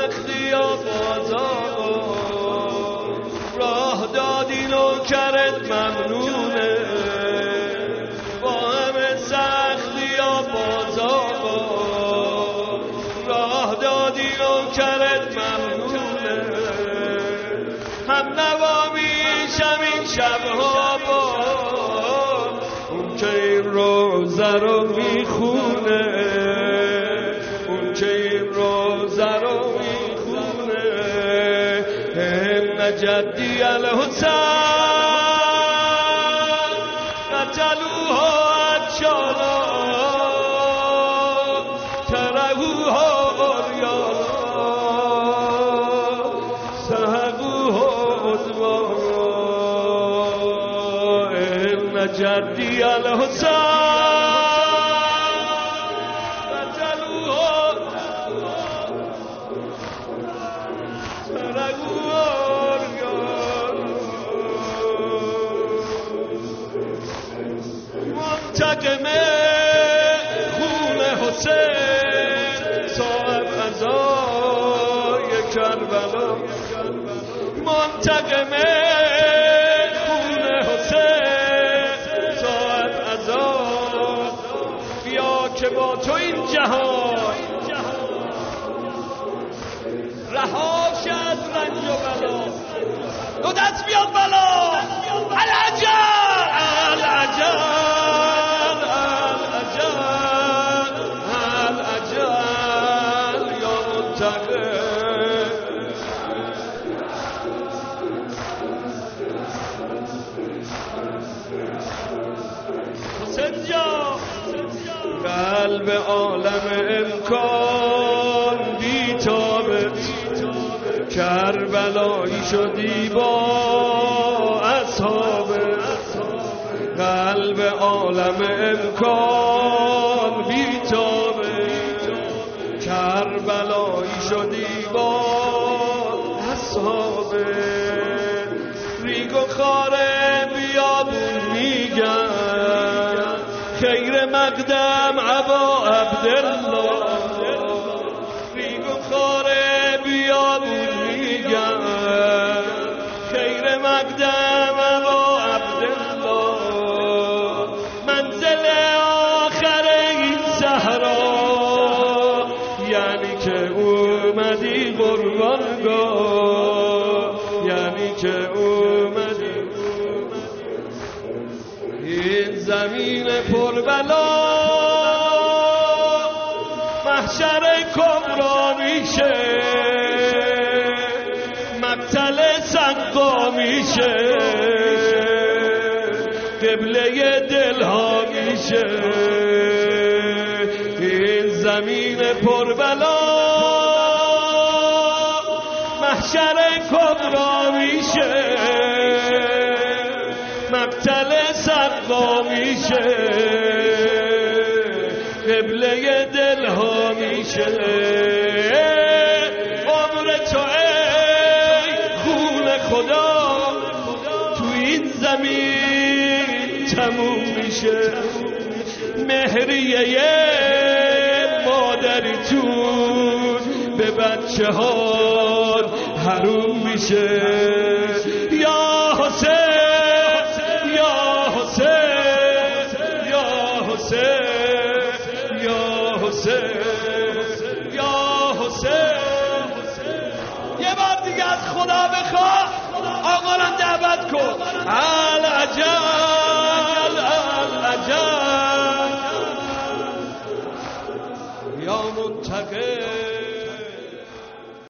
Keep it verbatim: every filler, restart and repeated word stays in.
سختی یا بازار راه دادی نوکرت ممنونه با همه سختی یا بازار راه دادی نوکرت ممنونه هم نوامیشم این شبها با اون که این روزه رو میخونه اون که این روزه رو میخونه ان جدی الحسین قتلوها اجالا ترهوها عریانا سهقوها عدوانا ان جدی الحسین منتقم خون حسین صاحب عزای کربلا منتقم خون حسین صاحب عزا بیا که با تو این جهان رهاش از رنج و بلا دو دست بیاد بلا العجل العجل قلب عالم امکان بی‌تابت کربلایی شدی با اصحابت قلب عالم امکان بی‌تابت کربلایی شدی با اصحابت ریگ و خاره بیابون میگن خیر مقدم عبا عبدالله ریگ و خاره بیابون میگن خیر مقدم عبا عبدالله منزل آخر این صحرا یعنی که اومدی قربانگاه یعنی که اومدی این زمین پربلا محشر کبرا میشه مقتل سقا میشه قبله دلها میشه این زمین پربلا محشر کبرا میشه مقتل سقا میشه قبله دلها میشه عمر تو ای خون خدا تو این زمین تموم میشه مهریه مادری تو به بچه ها حروم میشه یا حسین یه بار دیگه از خدا بخواه آقا را دعوت کن العجل العجل یا منتقم